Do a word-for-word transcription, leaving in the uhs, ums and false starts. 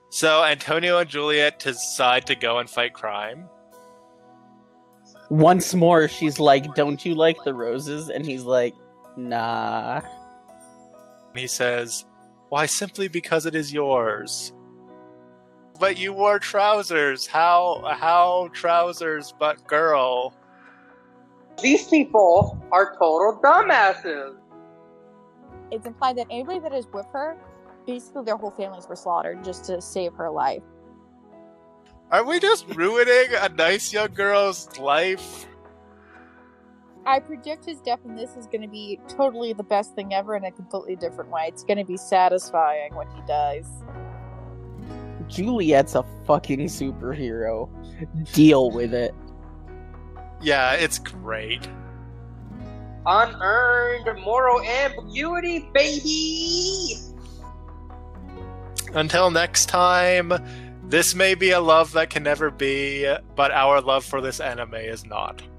So Antonio and Juliet decide to go and fight crime. Once more, she's like, "Don't you like the roses?" And he's like, "Nah." He says, "Why, simply because it is yours." But you wore trousers. How, how trousers but girl? These people are total dumbasses. It's implied that anybody that is with her, basically their whole families were slaughtered just to save her life. Are we just ruining a nice young girl's life? I predict his death in this is going to be totally the best thing ever in a completely different way. It's going to be satisfying when he dies. Juliet's a fucking superhero. Deal with it. Yeah, it's great. Unearned moral ambiguity, baby! Until next time, this may be a love that can never be, but our love for this anime is not.